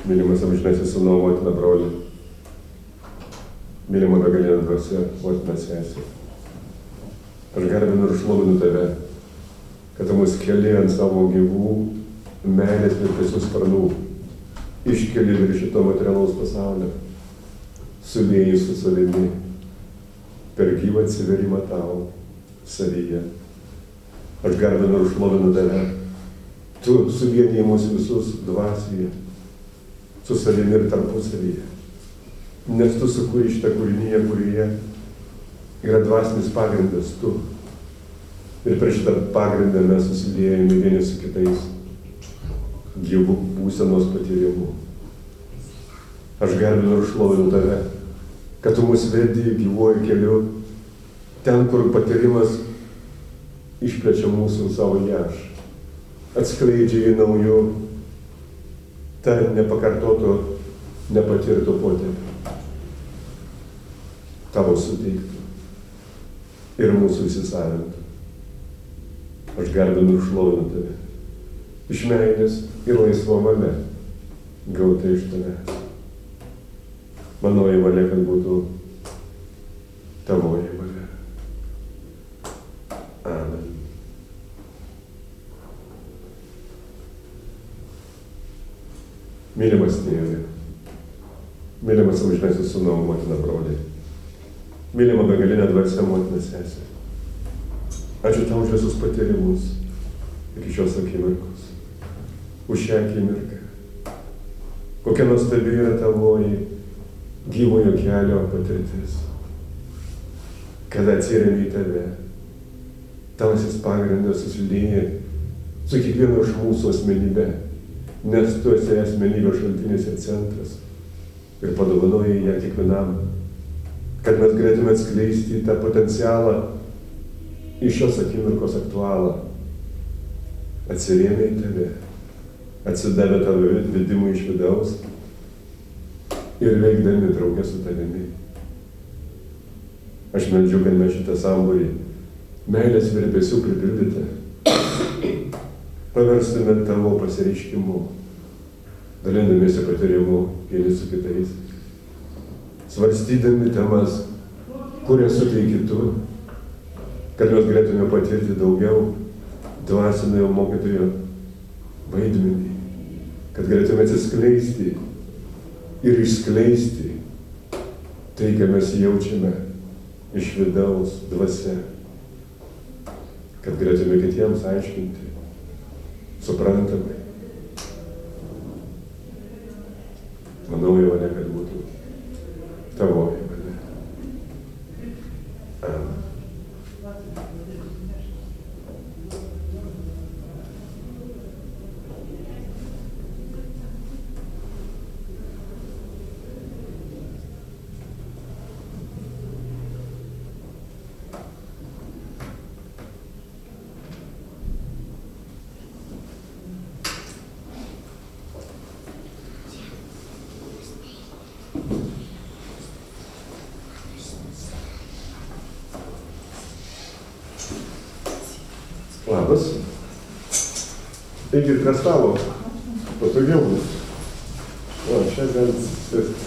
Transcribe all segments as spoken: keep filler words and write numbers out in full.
Mylimas amžinasis sūnau, motina, broli, mylima begalinė dvasia, motina, sesė. Aš garbinu ir šlovinu tave, kad tu mus keli ant savo gyvų meilės virpesių sparnų, iškeli virš šito materialaus pasaulio, sulieji su savimi per gyvą atsiverimą tau savyje. Aš garbinu ir šlovinu tave, tu suvieniji mus visus dvasioje, su savimi ir tarpusavyje, nes tu sukūrei šitą kūrinyje, kurioje yra dvasinis pagrindas tu. Ir per šitą pagrindą mes susiliejame vieni su kitais gyvų būsenos patyrimu. Aš garbinu ir šlovinu tave, kad tu mus vedi gyvuoju keliu, ten, kur patyrimas išplečia mūsų savo aš, atskleidžia į naujų, tarp nepakartoto, nepatirto potėpio, tavo suteiktų ir mūsų įsisavintų. Aš garbinu ir šlovinu tave, iš meilės ir laisvo valia, gauta iš tavęs. Manoji valia, kad būtų tavoji valia. Amen. Mylimas tėve, mylimas amžinasis sūnau, motina, broliai, mylima begalinė dvasia, motina, sesė. Ačiū tau už visus patyrimus iki šios akimirkos, už šią akimirką. Kokia nuostabi yra tavoji gyvojo kelio patirtis, kada atsiremi į tave, tavasis pagrindas susilieja su kiekvienu iš mūsų asmenybe, nes tu esi asmenybės šaltinis ir centras ir padovanojai ją kiekvienam, kad mes galėtume atskleisti tą potencialą iš šios akimirkos aktualą. Atsirėmė į tave, atsidavė tavo vedimui iš vidaus ir veikdami draugę su tavimi. Aš meldžiu, kad mes šitą sambūrį meilės virpesių pripildytą paverstume tavo pasireiškimu, dalindamiesi patyrimu vieni su kitais, svarstydami temas, kurias suteiki tu, kad mes galėtume patirti daugiau dvasinio mokytojo vaidmenį, kad galėtume atsiskleisti ir išskleisti tai, ką mes jaučiame iš vidaus dvasia, kad galėtume kitiems aiškinti suprantamai. Manoji valia, kad būtų tavoji valia. Amen. Labas. Eikit prie stalo. Patogiau bus. O, šiandien sėsti.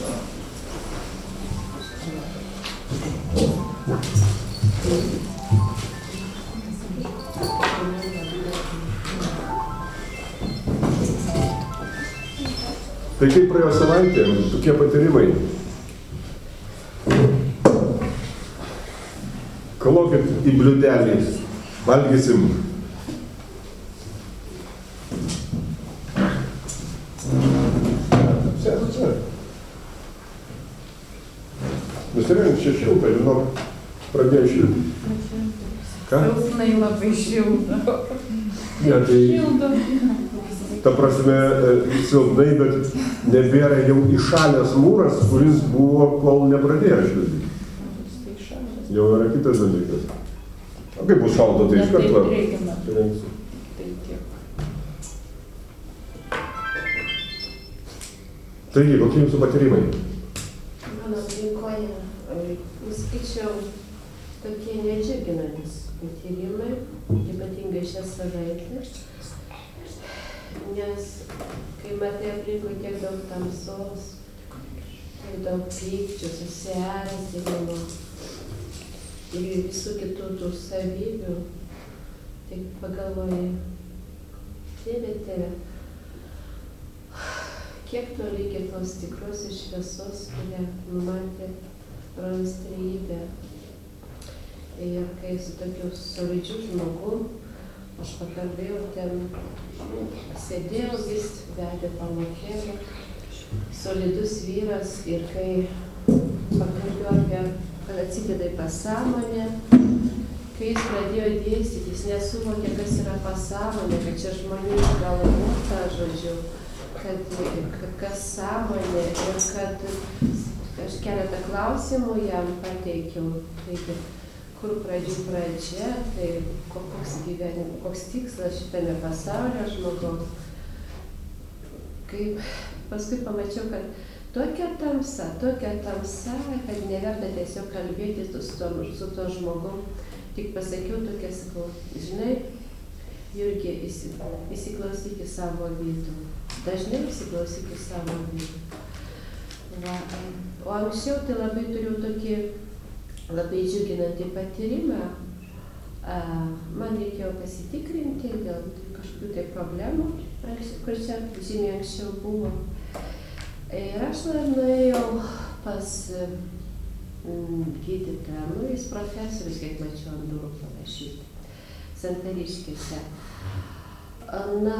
Tai kaip praėjo savaitė, tokie patyrimai. Kalokit į bliūdelį. Valgysim. Nusirink čia šiltą, žinok, pradėjo šiltą. Ką? Silpnai labai šildo. Ne, tai, ta prasme, silpnai, bet nebėra jau įšalęs mūras, kuris buvo, kol nepradėjo šildyti. Jau yra kitas dalykas. O kaip bus šaldo, tai iš karto surinksiu. Taigi, kokie jūsų patyrimai? Mano aplinkoje, sakyčiau, tokie nedžiuginantys patyrimai, ypatingai šią savaitę. Nes kai matai aplinkui tiek daug tamsos, tiek daug pykčių, susierzinimo ir visų kitų tų savybių, tai pagalvoji, Tėve, Tėve, kiek to reikia tos tikrosios šviesos, kurią numatė Rojaus Trejybė. Ir kai su tokiu solidžiu žmogu, aš pakalbėjau ten, sėdėjau, jis vedė pamokėlę, solidus vyras, ir kai pakalbėjau apie, kad atsideda į pasąmonę, kai jis pradėjo dėstyti, jis nesuvokė, kas yra pasąmonė, kad čia žmonių galvota, žodžiu, kad, kad kas sąmonė, ir kad aš keletą klausimų jam pateikiau, tai kur pradžių pradžia, tai koks gyvenimas, koks tikslas šitame pasaulio žmogaus. Kaip paskui pamačiau, kad tokia tamsa, tokia tamsa, kad neverta tiesiog kalbėti su to, su to žmogum. Tik pasakiau tokia, sakau, žinai, Jurgi, įsiklausyk į savo vidų. Dažnai įsiklausyk į savo vidų. Va. O anksčiau tai labai turiu tokį labai džiuginantį patyrimą. Man reikėjo pasitikrinti dėl kažkokių tai problemų, kur čia žymiai anksčiau buvo. Ir aš nuėjau pas gydytoją, nu, jis profesorius, kiek mačiau ant durų parašyti, Santariškėse. Na,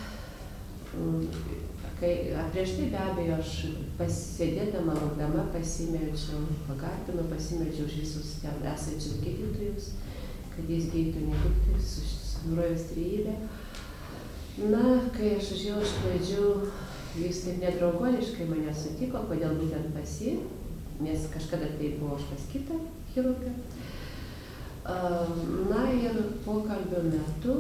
kai prieš tai be abejo aš pasėdėdama, laukdama, pasimeldžiau, pagarbinu, pasimeldžiau už visus ten esančius gydytojus, kad jis gydytų ne tik tai su Rojaus Trejybe. Na, kai aš užėjau iš pradžių, jis taip nedraugoniškai mane sutiko, kodėl būtent pas jį, nes kažkada tai buvo aš pas kitą chirurgą. Na ir pokalbio metu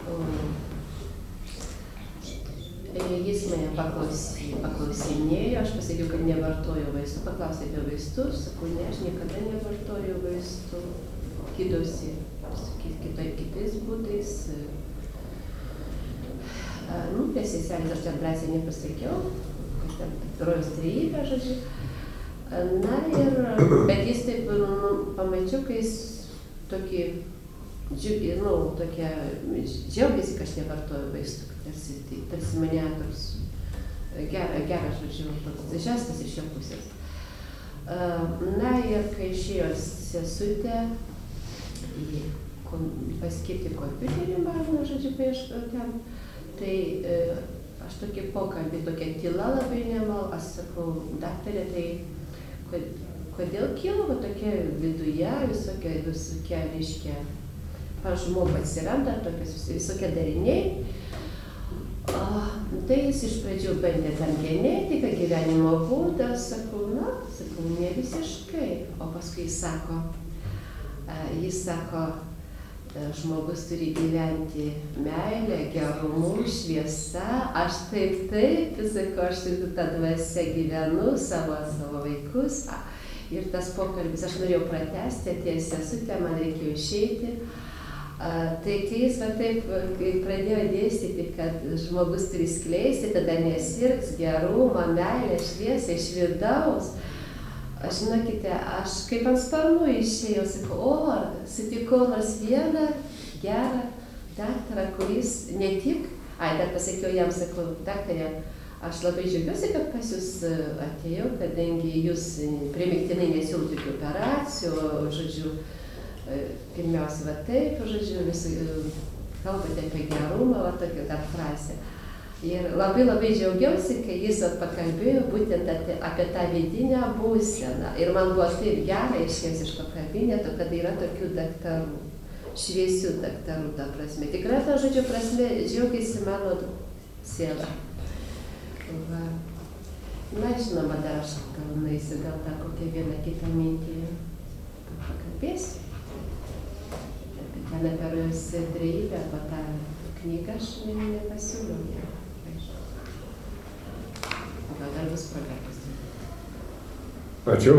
jis mane paklausinėjo, aš pasakiau, kad nevartoju vaistų, paklausė apie vaistus, sakau, ne, aš niekada nevartoju vaistų, gydausi kitais būdais. Nu, prie seselės aš ten drąsiai nepasakiau, kad ten Rojaus Trejybė, žodžiu. Na ir, bet jis taip, nu, pamačiau, kai jis tokį, nu, tokia, džiaugiasi, kad aš nevartoju vaistų, tarsi, tarsi mane toks geras, gera, žodžiu, toks žestas iš jo pusės. Na ir kai išėjo sesutė, paskirti kompiuterį mano, žodžiu, prieš ten, tai aš tokį pokalbį, tokia tyla labai nemal, aš sakau, daktarė, tai kodėl kilo tokia viduje visokia, visokia, reiškia, pas žmogų atsiranda tokios visokie dariniai. Tai jis iš pradžių bandė tam genetiką, gyvenimo būdą, sakau, na, sakau, ne visiškai. O paskui jis sako, jis sako, žmogus turi gyventi meilę, gerumu, šviesa, aš taip, taip, sakau, aš turiu tą dvasią gyvenu, savo, savo vaikus. Ir tas pokalbis, aš norėjau pratęsti, atėjo sesutė, man reikėjo išeiti. Tai kai jis va taip pradėjo dėstyti, kad žmogus turi skleisti, tada nesirgs, gerumą, meilę, šviesą iš vidaus. Aš, žinokite, aš kaip ant sparnų išėjau, sakau, o, sutikau nors vieną gerą daktarą, kuris ne tik, ai, dar pasakiau jam, sakau, daktarė, aš labai džiaugiuosi, kad pas jūs atėjau, kadangi jūs primiktinai nesiūlot tokių operacijų, žodžiu, pirmiausia, va taip, žodžiu, visi kalbate apie gerumą, va tokia ta frazė. Ir labai labai džiaugiausi, kai jis pakalbėjo būtent apie tą vidinę būseną. Ir man buvo taip gera išėjus iš to kabineto, kad yra tokių daktarų, šviesių daktarų, ta prasme. Tikrai, ta žodžio prasme, džiaugiasi mano siela. Va. Na, žinoma, dar aš gal nueisiu, gal dar kokią vieną kitą mintį pakalbėsiu. Ten apie Rojaus Trejybę, arba tą knygą aš nepasiūliau. Gal dar bus proga. Ačiū.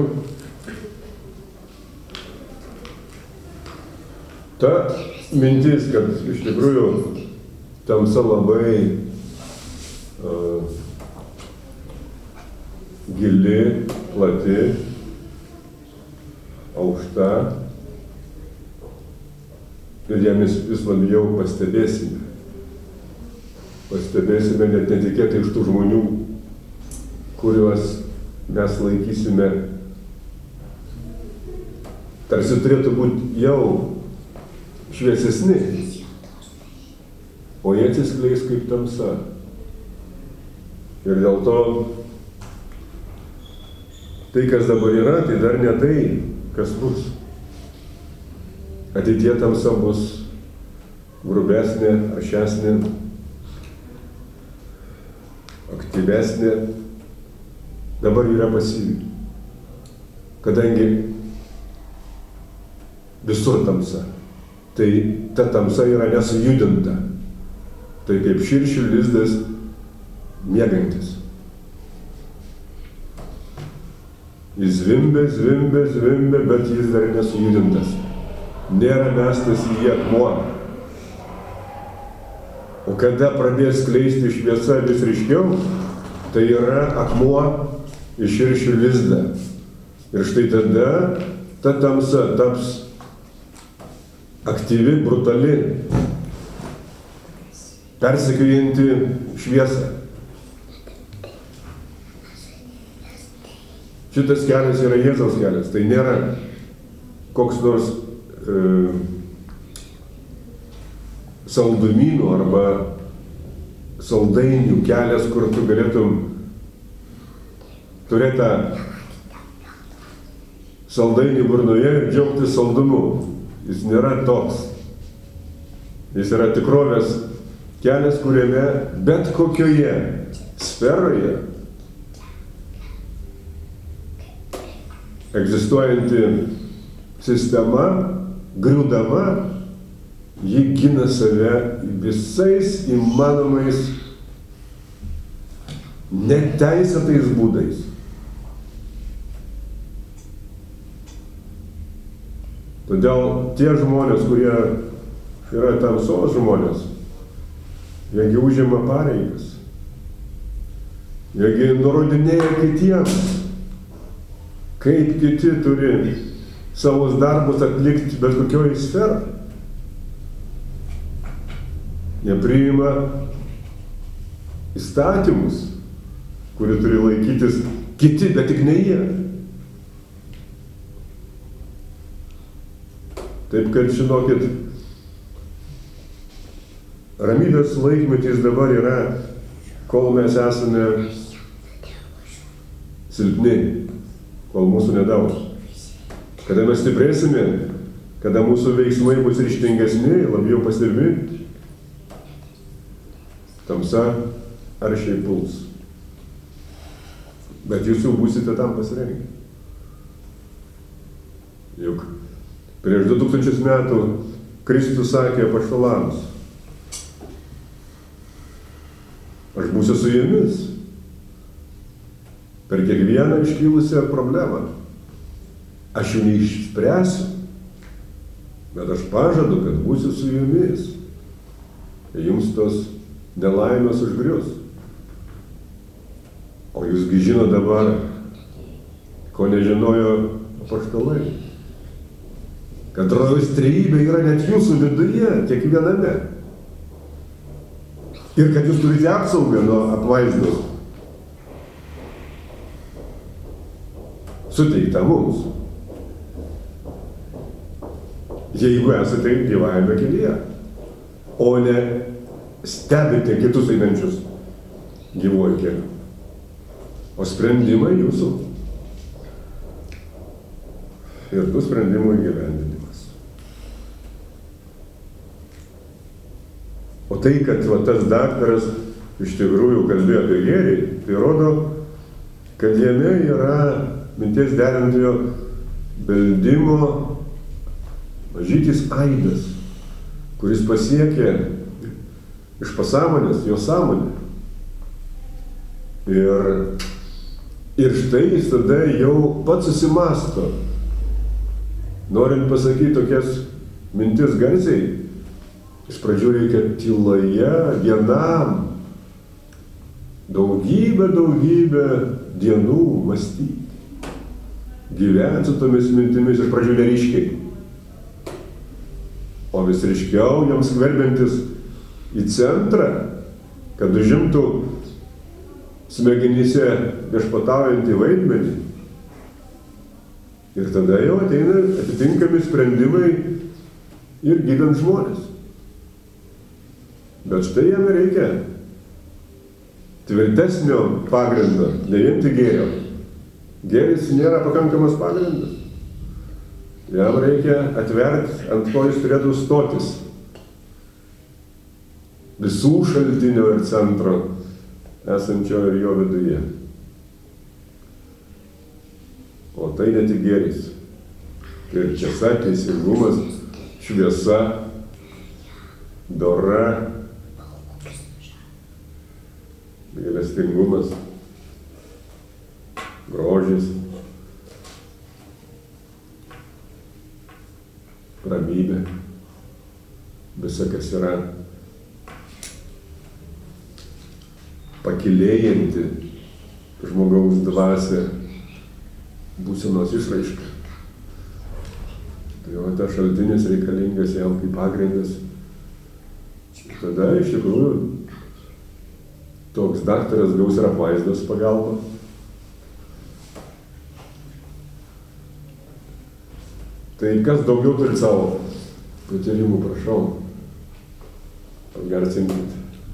Ta mintis, kad iš tikrųjų tamsa labai gili, plati, aukšta ir ją mes vis labiau pastebėsime. Pastebėsime net netikėtai iš tų žmonių, kuriuos mes laikysime, tarsi turėtų būti jau šviesesni, o jie atsiskleis kaip tamsa. Ir dėl to tai, kas dabar yra, tai dar ne tai, kas bus. Ateitie tamsa bus grubesnė, aršesnė, aktyvesnė. Dabar yra pasyvi. Kadangi visur tamsa, tai ta tamsa yra nesujudinta. Tai kaip širšių lizdas miegantis. Jis zvimbia, zvimbia, zvimbia, bet jis dar nesujudintas. Nėra mestas į jį akmuo. O kada pradės skleisti šviesa vis ryškiau, tai yra akmuo į širšių lizdą. Ir štai tada ta tamsa taps aktyvi, brutali, persekiojanti šviesą. Šitas kelias yra Jėzaus kelias, tai nėra koks nors e, saldumynų arba saldainių kelias, kur tu galėtum turėti tą saldainį burnoje ir džiaugtis saldumu. Jis nėra toks. Jis yra tikrovės kelias, kuriame bet kokioje sferoje egzistuojanti sistema, griūdama, ji gina save visais įmanomais neteisėtais būdais. Todėl tie žmonės, kurie yra tamsos žmonės, jiegi užima pareigas, jiegi nurodinėja kitiems, kaip kiti turi savus darbus atlikti bet kokioj sferai. Jie priima įstatymus, kurių turi laikytis kiti, bet tik ne jie. Taip kad, žinokit, ramybės laikmetis dabar yra, kol mes esame silpni, kol mūsų nedaug. Kada mes stiprėsime, kada mūsų veiksmai bus ryžtingesni, labiau pastebimi, tamsa aršiai puls. Bet jūs jau būsite tam pasirengę. Juk prieš du tūkstančius metų Kristus sakė apaštalams: aš būsiu su jumis per kiekvieną iškilusią problemą. Aš jų neišspręsiu, bet aš pažadu, kad būsiu su jumis. Ir jums tos nelaimės užgrius. O jūsgi žino dabar, ko nežinojo apaštalai, kad rojaus trejybė yra net jūsų viduje, kiekviename. Ir kad jūs turite apsaugą nuo apvaizdos suteikta mums, jeigu esate gyvajame kelyje, o ne stebite kitus einančius gyvuoju keliu. O sprendimai jūsų. Ir tų sprendimų įgyvendinimas. O tai, kad va, tas daktaras iš tikrųjų kalbėjo apie gėrį, tai rodo, kad jame yra minties derintojo beldimo mažytis aidas, kuris pasiekė iš pasąmonės jo sąmonę. Ir, ir štai jis tada jau pats susimasto. Norint pasakyti tokias mintis garsiai, iš pradžių reikia tyloje vienam daugybę, daugybę dienų mąstyti. Gyventi su tomis mintimis iš pradžių neryškiai. O vis ryškiau joms skverbiantis į centrą, kad užimtų smegenyse viešpataujantį vaidmenį. Ir tada jau ateina atitinkami sprendimai ir gydant žmonės. Bet štai jam reikia tvirtesnio pagrindo, ne vien tik gėrio. Gėris nėra pakankamas pagrindas. Jam reikia atverti, ant ko jis turėtų stotis. Visų šaltinio ir centro esančio ir jo viduje. O tai ne tik gėris. Tai ir tiesa, teisingumas, šviesa, dora, gailestingumas, grožis, ramybė, visa, kas yra pakilėjanti žmogaus dvasią būsenos išraiška. Tai va, tas šaltinis reikalingas jam kaip pagrindas. Tada iš tikrųjų toks daktaras gaus ir apvaizdos pagalbą. Tai kas daugiau turi savo patyrimų, prašau, atgarsinkit.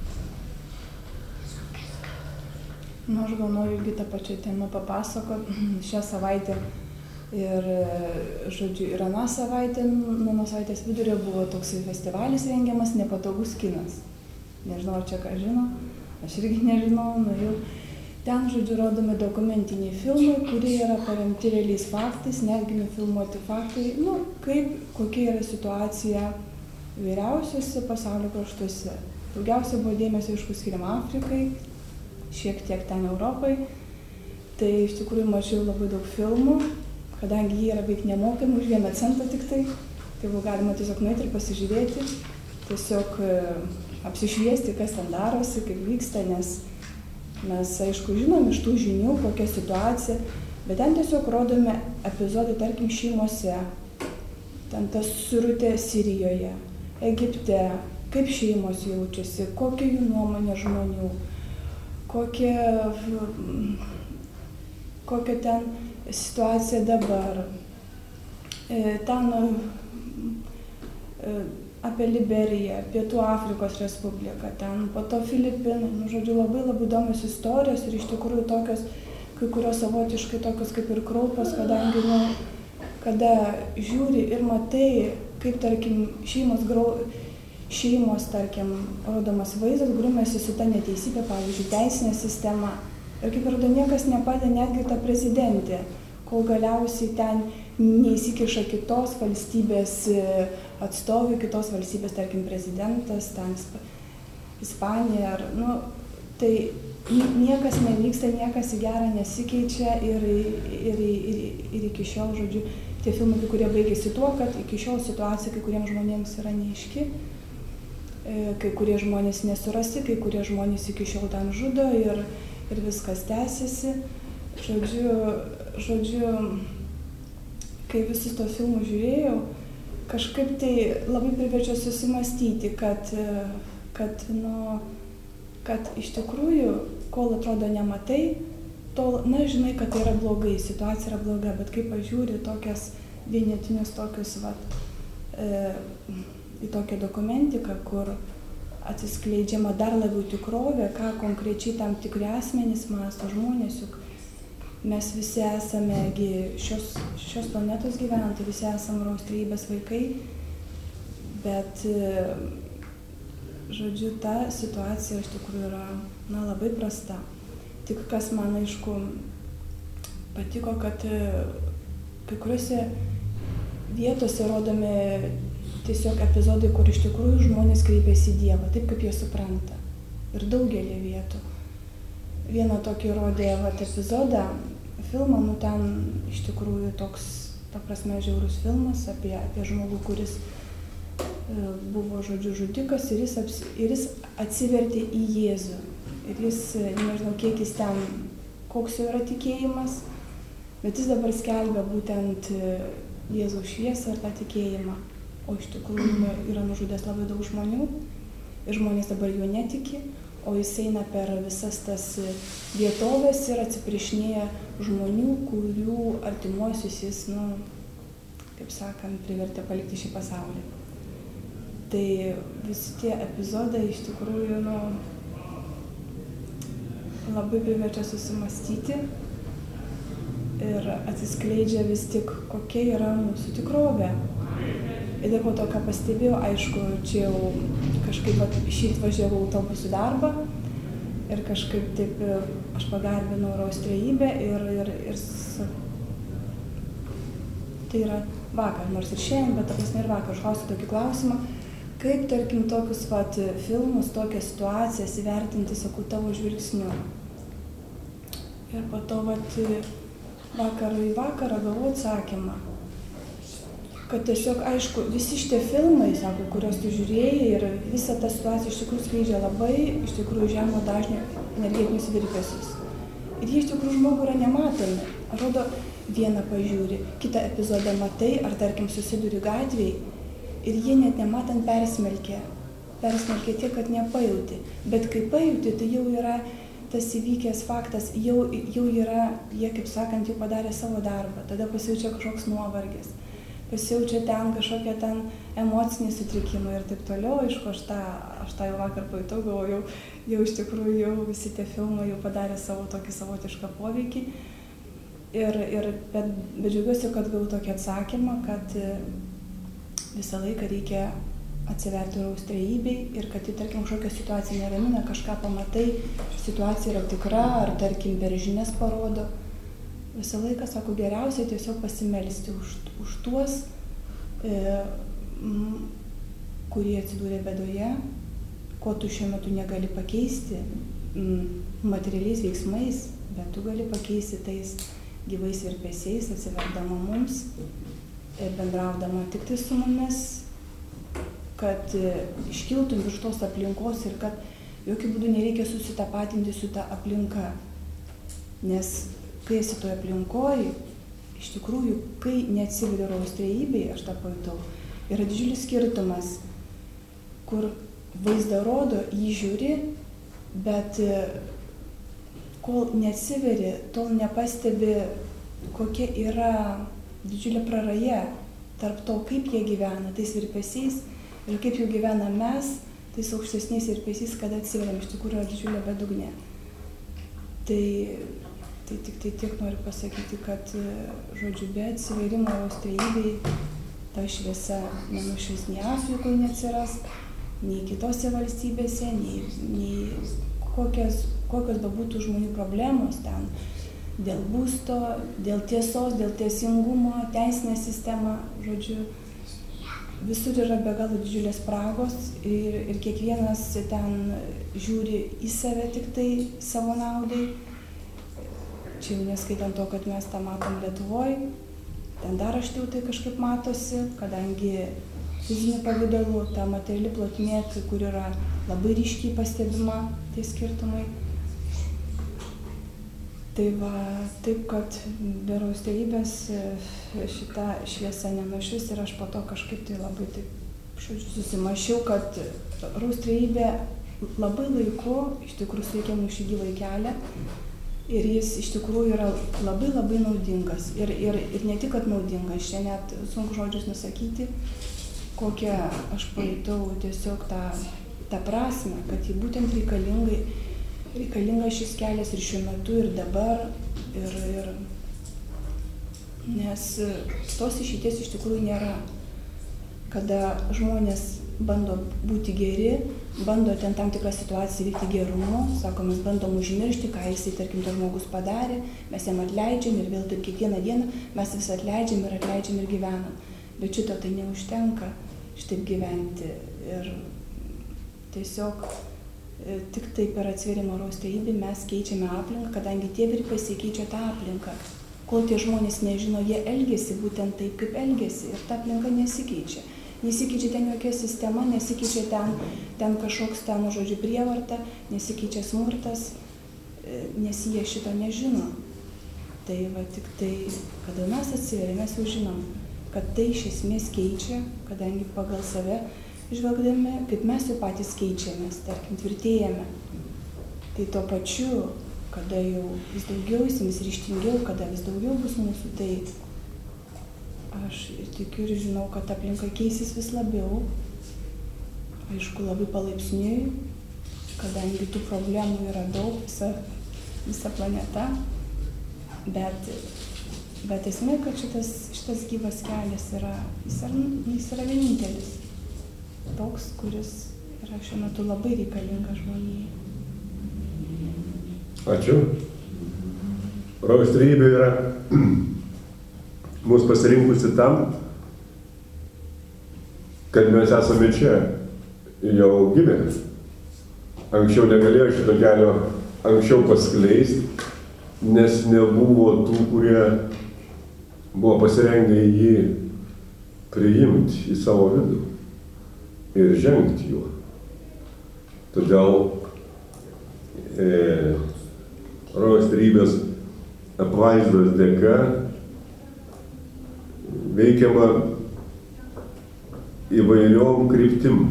Nu, aš gal noriu irgi tą pačią temą papasakot. Šią savaitę ir, žodžiu, ir aną savaitę, nuo savaitės vidurio buvo toksai festivalis rengiamas Nepatogus kinas. Nežinau, ar čia ką žino, aš irgi nežinau, nu jau. Ten, žodžiu, rodomi dokumentiniai filmai, kurie yra paremti realiais faktais, netgi nufilmuoti faktai, nu, kaip, kokia yra situacija įvairiausiuose pasaulio kraštuose. Daugiausia buvo dėmesio aišku skiriama Afrikai, šiek tiek ten Europai. Tai iš tikrųjų mačiau labai daug filmų, kadangi jie yra beveik nemokami, už vieną centą tik tai. Tai buvo galima tiesiog nueiti ir pasižiūrėti, tiesiog apsišviesti, kas ten darosi, kaip vyksta, nes mes, aišku, žinom iš tų žinių, kokia situacija, bet ten tiesiog rodomi epizodai, tarkim, šeimose, ten tas surutė Sirijoje, Egipte, kaip šeimos jaučiasi, kokia jų nuomonė žmonių, kokia, kokia ten situacija dabar. Ten apie Liberiją, Pietų Afrikos Respubliką, ten po to Filipinai, nu, žodžiu, labai labai įdomios istorijos ir iš tikrųjų tokios, kai kurios savotiškai tokios kaip ir kraupos, kadangi, nu, kada žiūri ir matai, kaip, tarkim, šeimos, grau, šeimos, tarkim, rodomas vaizdas, grūmėsi su ta neteisybė, pavyzdžiui, teisinė sistema. Ir kaip rodo, niekas nepadeda, netgi ta prezidentė, kol galiausiai ten neįsikiša kitos valstybės atstovai, kitos valstybės, tarkim, prezidentas, ten Ispanija, ar, nu, tai niekas nevyksta, niekas į gerą nesikeičia ir, ir, ir, ir iki šiol, žodžiu, tie filmai, kai kurie baigėsi tuo, kad iki šiol situacija kai kuriems žmonėms yra neaiški, kai kurie žmonės nesurasti, kai kurie žmonės iki šiol ten žudo ir, ir viskas tęsiasi. Žodžiu, žodžiu, kai visus tos filmus žiūrėjau, kažkaip tai labai priverčia susimastyti, kad, kad, nu, kad iš tikrųjų, kol atrodo nematai, tol, na, žinai, kad tai yra blogai, situacija yra bloga, bet kai pažiūri tokias vienetinius tokius, vat, e, į tokią dokumentiką, kur atsiskleidžiama dar labiau tikrovė, ką konkrečiai tam tikri asmenys mąsto, žmonės, juk mes visi esame šios, šios planetos gyventojai, visi esame rojaus trejybės vaikai, bet, žodžiu, ta situacija iš tikrųjų yra, na, labai prasta. Tik kas man, aišku, patiko, kad kai kuriuose vietose rodomi tiesiog epizodai, kur iš tikrųjų žmonės kreipiasi į Dievą, taip kaip jie supranta. Ir daugelį vietų. Vieną tokį rodė vat, epizodą, filmą, nu ten iš tikrųjų toks, ta prasme, žiaurus filmas apie, apie žmogų, kuris e, buvo, žodžiu, žudikas ir jis, aps, ir jis atsivertė į Jėzų. Ir jis, nežinau, kiek jis ten, koks jo yra tikėjimas, bet jis dabar skelbia būtent Jėzaus šviesą ir tą tikėjimą. O iš tikrųjų yra nužudęs labai daug žmonių ir žmonės dabar juo netiki, o jis eina per visas tas vietovės ir atsipriešinėja žmonių, kurių artimuosius jis, nu, kaip sakant, privertė palikti šį pasaulį. Tai visi tie epizodai iš tikrųjų, nu, labai priverčia susimastyti ir atsiskleidžia vis tik, kokia yra mūsų tikrovė. Ir dar po to, ką pastebėjau, aišku, čia jau kažkaip šįryt važiavau autobusų darbą ir kažkaip taip aš pagarbinau Rojaus Trejybę ir, ir, ir tai yra vakar, nors ir šiandien, bet ta prasme ir vakar užklausiu tokį klausimą, kaip, tarkim, tokius vat filmus, tokias situacijas įvertinti, sakau, tavo žvilgsniu. Ir po to vat vakar į vakarą gavau atsakymą, kad tiesiog, aišku, visi šitie filmai, sako, kuriuos tu žiūrėjai ir visa ta situacija iš tikrųjų skleidžia labai, iš tikrųjų žemo dažnio energetinius virpesius. Ir jie iš tikrųjų žmogų yra nematomi. Atrodo, vieną pažiūri, kitą epizodą matai, ar tarkim susiduri gatvėj, ir jie net nematant persmelkia. Persmelkia tiek, kad nepajauti. Bet kai pajauti, tai jau yra tas įvykęs faktas, jau, jau yra, jie, kaip sakant, jau padarė savo darbą. Tada pasijaučia kažkoks nuovargis. Pasijaučia ten kažkokie ten emociniai sutrikimai ir taip toliau. Aišku, aš tą, aš tą jau vakar pajutau, galvoju, jau, jau iš tikrųjų jau visi tie filmai jau padarė savo tokį savotišką poveikį. Ir, ir, bet, bet džiaugiuosi, kad gavau tokį atsakymą, kad visą laiką reikia atsiverti Rojaus Trejybei ir kad, tarkim, kažkokia situacija neramina, kažką pamatai, situacija yra tikra, ar, tarkim, per žinias parodo. Visą laiką, sako, geriausia tiesiog pasimelsti už, už tuos, e, m, kurie atsidūrė bėdoje, ko tu šiuo metu negali pakeisti m, materialiais veiksmais, bet tu gali pakeisti tais gyvais virpesiais, atsiverdama mums ir bendraudama tik tai su mumis, kad iškiltum virš tos aplinkos ir kad jokių būdų nereikia susitapatinti su ta aplinka. Nes kai esi toje aplinkoje, iš tikrųjų, kai neatsiveri Rojaus Trejybei, aš tą pajutau, yra didžiulis skirtumas, kur vaizdą rodo, jį žiūri, bet kol neatsiveri, tol nepastebi, kokia yra didžiulė praraja tarp to, kaip jie gyvena, tais virpesiais ir kaip jau gyvena mes, tais aukštesniais virpesiais, kada atsiveriam, iš tikrųjų yra didžiulė bedugnė. Tai, tai tik tai tiek noriu pasakyti, kad, žodžiu, be atsiverimo Rojaus Trejybei ta šviesa nenušvis nei Afrikoje neatsiras, nei kitose valstybėse, nei, nei kokios, kokios bebūtų žmonių problemos ten, dėl būsto, dėl tiesos, dėl teisingumo, teisinė sistema, žodžiu, visur yra be galo didžiulės spragos ir, ir kiekvienas ten žiūri į save tik tai savo naudai. Čia jau neskaitant to, kad mes tą matom Lietuvoj, ten dar aštriau tai kažkaip matosi, kadangi fiziniu pavidalu ta materiali plotmė, kur yra labai ryškiai pastebima tie skirtumai. Tai va, taip, kad be Rojaus Trejybės šita šviesa nenušvis ir aš po to kažkaip tai labai taip, žodžiu, susimašiau, kad Rojaus Trejybė labai laiku iš tikrųjų sveikė mūsų gyvą kelią ir jis iš tikrųjų yra labai labai naudingas. Ir, ir, ir ne tik, kad naudingas, čia net sunku žodžius nusakyti, kokią aš pajutau tiesiog tą, tą prasmę, kad jį būtent reikalingai reikalingas šis kelias ir šiuo metu, ir dabar, ir, ir nes tos išeities iš tikrųjų nėra. Kada žmonės bando būti geri, bando ten tam tikrą situaciją veikti gerumu, sako, mes bandom užmiršti, ką jisai, tarkim, tas žmogus padarė, mes jam atleidžiam ir vėl taip kiekvieną dieną mes vis atleidžiam ir atleidžiam ir gyvenam. Bet šito tai neužtenka šitaip gyventi ir tiesiog tik tai per atsivėrimą Rojaus Trejybei mes keičiame aplinką, kadangi tie virpesiai keičia tą aplinką. Kol tie žmonės nežino, jie elgiasi būtent taip, kaip elgiasi ir ta aplinka nesikeičia. Nesikeičia ten jokia sistema, nesikeičia ten, ten kažkoks ten, žodžiu, prievarta, nesikeičia smurtas, nes jie šito nežino. Tai va tik tai, kada mes atsiveria, mes jau žinom, kad tai iš esmės keičia, kadangi pagal save žvelgdami, kaip mes jau patys keičiamės, tarkim, tvirtėjame. Tai tuo pačiu, kada jau vis daugiau, vis ryžtingiau, kada vis daugiau bus mūsų, tai aš tikiu ir žinau, kad aplinka keisis vis labiau. Aišku, labai palaipsniui, kadangi tų problemų yra daug, visa, visa planeta. Bet, bet esmė, kad šitas, šitas gyvas kelias yra, jis yra, jis yra vienintelis. Toks, kuris yra šiuo metu labai reikalingas žmonijai. Ačiū. Rojaus trejybė yra mūsų pasirinkusi tam, kad mes esame čia jau gimę. Anksčiau negalėjo šito kelio anksčiau paskleisti, nes nebuvo tų, kurie buvo pasirengę jį priimti į savo vidų ir žengti juo. Todėl e, Rojaus trejybės apvaizdos dėka veikiama įvairiom kryptim.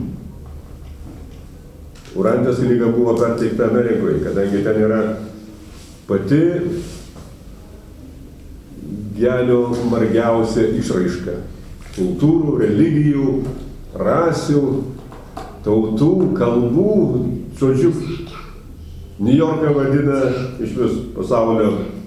Urantės knyga buvo perteikta Amerikoje, kadangi ten yra pati genio margiausia išraiška. Kultūrų, religijų, rasių, tautų, kalbų, žodžiu. New Yorką vadina iš vis pasaulio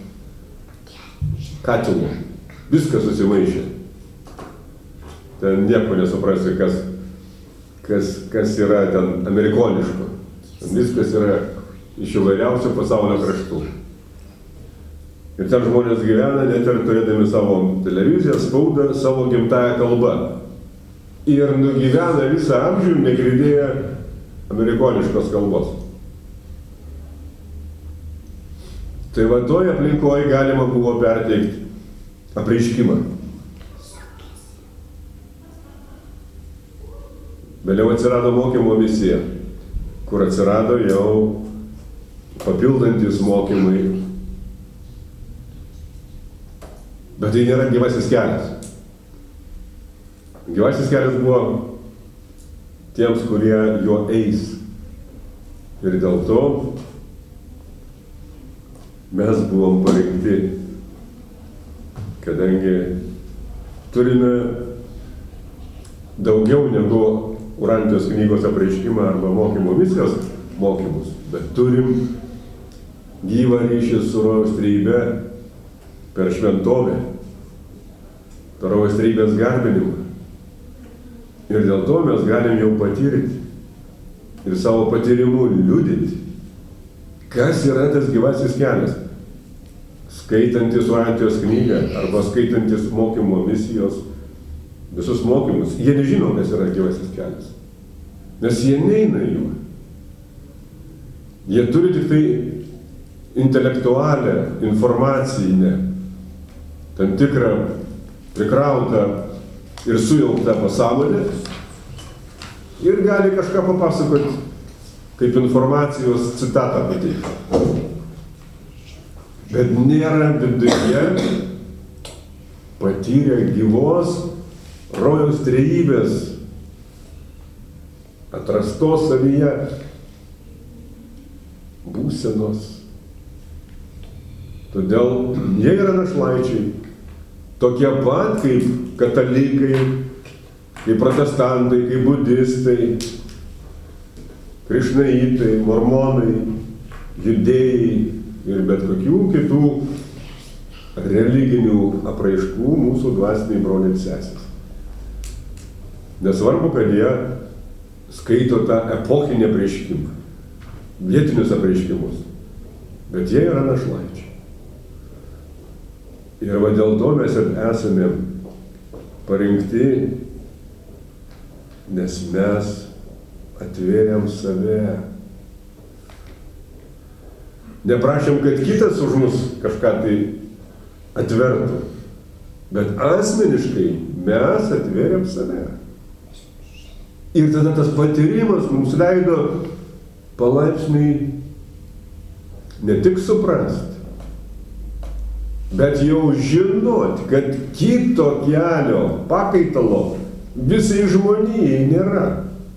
katilu. Viskas susimaišė. Ten nieko nesuprasi, kas, kas, kas yra ten amerikoniško. Viskas yra iš įvairiausių pasaulio kraštų. Ir ten žmonės gyvena, net ir turėdami savo televiziją, spaudą, savo gimtąją kalbą. Ir nugyvena visą amžių negirdėję amerikoniškos kalbos. Tai va toj aplinkoje galima buvo perteikti apreiškimą. Vėliau atsirado mokymo misija, kur atsirado jau papildantis mokymai. Bet tai nėra gyvasis kelias. Gyvasis kelias buvo tiems, kurie juo eis. Ir dėl to mes buvom parinkti, kadangi turime daugiau negu Urantijos knygos apreiškimą arba mokymo misijos mokymus, bet turim gyvą ryšį su Rojaus trejybe per šventovę, per Rojaus trejybės garbinimą. Ir dėl to mes galim jau patirti ir savo patyrimu liudyti, kas yra tas gyvasis kelias. Skaitantis Urantijos knygą arba skaitantis mokymo misijos visus mokymus, jie nežino, kas yra gyvasis kelias. Nes jie neina juo. Jie turi tik tai intelektualią, informacinę, tam tikrą prikrautą ir sujautą pasąmonę ir gali kažką papasakoti, kaip informacijos citatą pateikti. Bet nėra viduje patyrę gyvos Rojaus trejybės atrastos savyje būsenos. Todėl jie yra našlaičiai, tokie pat kaip katalikai, kaip protestantai, kaip budistai, krišnaitai, mormonai, judėjai ir bet kokių kitų religinių apraiškų mūsų dvasiniai broliai ir sesės. Nesvarbu, kad jie skaito tą epochinį apreiškimą, vietinius apreiškimus, bet jie yra našlaičiai. Ir va dėl to mes ir esame parinkti, nes mes atvėrėm save. Neprašėm, kad kitas už mus kažką tai atvertų, bet asmeniškai mes atvėrėm save. Ir tada tas patyrimas mums leido palaipsniui ne tik suprasti, bet jau žinot, kad kito kelio, pakaitalo visai žmonijai nėra.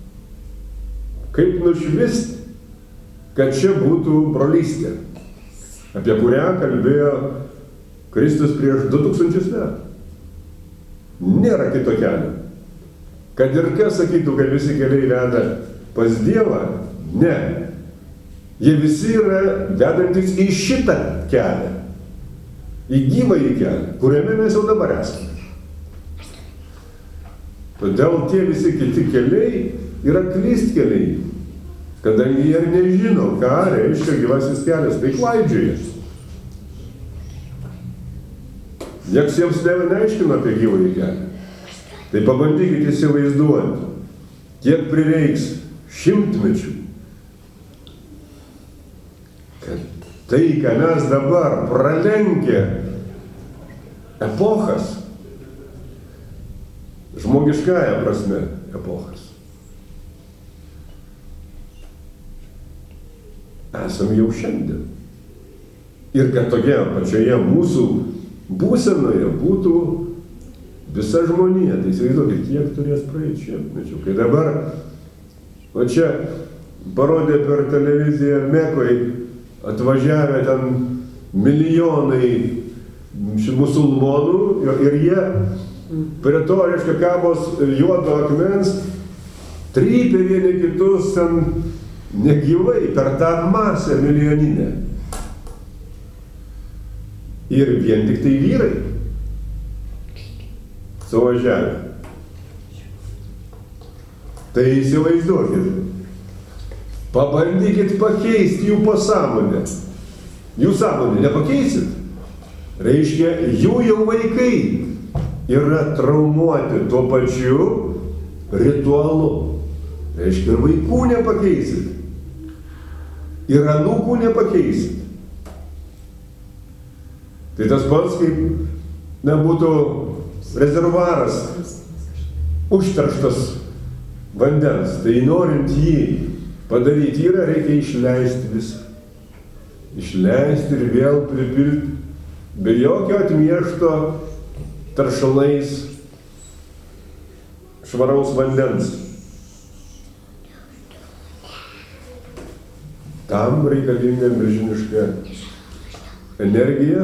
Kaip nušvisti, kad čia būtų brolystė, apie kurią kalbėjo Kristus prieš du tūkstančius metų. Nėra kito kelio. Kad ir kas sakytų, kad visi keliai veda pas Dievą, ne. Jie visi yra vedantis į šitą kelią, į gyvąjį kelią, kuriame mes jau dabar esame. Todėl tie visi kiti keliai yra klystkeliai, kadangi jie nežino, ką reiškia gyvasis kelias, tai klaidžioja. Nieks jiems neaiškino apie gyvąjį kelią. Tai pabandykite įsivaizduoti, kiek prireiks šimtmečių, kad tai, ką mes dabar pralenkę epochas, žmogiškąja prasme epochas, esam jau šiandien. Ir kad tokia pačioje mūsų būsenoje būtų visa žmonija. Tai įsivaizduokit, kiek turės praeiti šimtmečių. Kai dabar, o čia parodė per televiziją Mekoj, atvažiavę ten milijonai musulmonų ir, ir jie prie to, reiškia, kabos juodo akmens trypė vieni kitus ten negyvai per tą masę milijoninę. Ir vien tik tai vyrai suvažiavę. Tai įsivaizduokit, pabandykit pakeisti jų pasąmonę. Jų sąmonę nepakeisit. Reiškia, jų jau vaikai yra traumuoti tuo pačiu ritualu. Reiškia, ir vaikų nepakeisit. Ir anūkų nepakeisit. Tai tas pats, kaip nebūtų rezervuaras užterštas vandens. Tai norint jį padaryti yra, reikia išleisti visą. Išleisti ir vėl pripilti be jokio atmiešto taršalais švaraus vandens. Tam reikalinga milžiniška energija,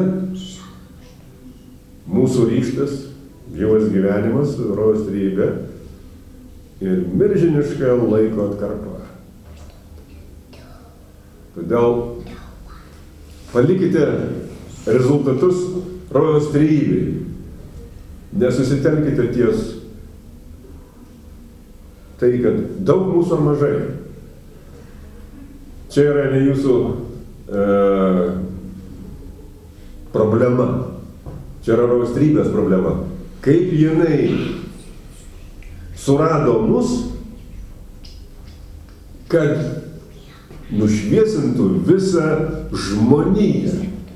mūsų ryžtas, gyvas gyvenimas, rojaus trejybė ir milžiniška laiko atkarpa. Todėl palikite rezultatus rojaus trejybei. Nesusitelkite ties tai, kad daug mūsų ar mažai. Čia yra ne jūsų e, problema. Čia yra rojaus trejybės problema. Kaip jinai surado mus, kad nušviesintų visą žmoniją.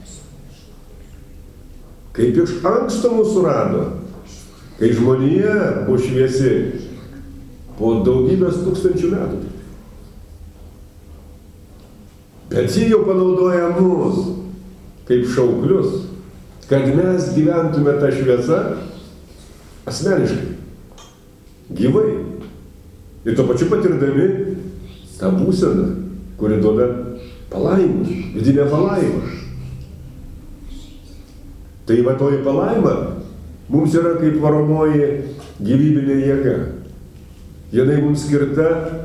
Kaip iš anksto mus surado, kai žmonija buvo šviesi po daugybės tūkstančių metų. Bet jie jau panaudoja mus kaip šauklius, kad mes gyventume tą šviesą asmeniškai, gyvai. Ir tuo pačiu patirdami tą būseną, kuri duoda palaimą, vidinę palaimą. Tai va toji palaima mums yra kaip varomoji gyvybinė jėga. Jinai mums skirta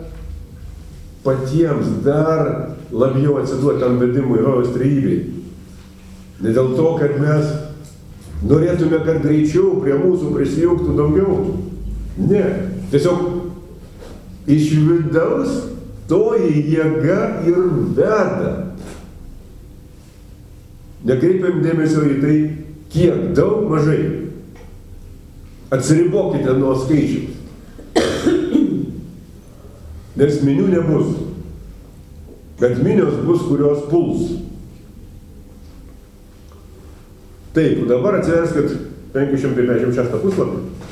patiems dar labiau atsiduoti tam vedimui rojaus trejybei. Ne dėl to, kad mes norėtume, kad greičiau prie mūsų prisijungtų daugiau. Ne. Tiesiog iš vidaus toji jėga ir veda. Nekreipiam dėmesio į tai, kiek, daug, mažai. Atsiribokite nuo skaičiaus. Nes minių nebus. Bet minios bus, kurios puls. Taip, dabar atsiverskit penki šimtai penkiasdešimt šeštą puslapį.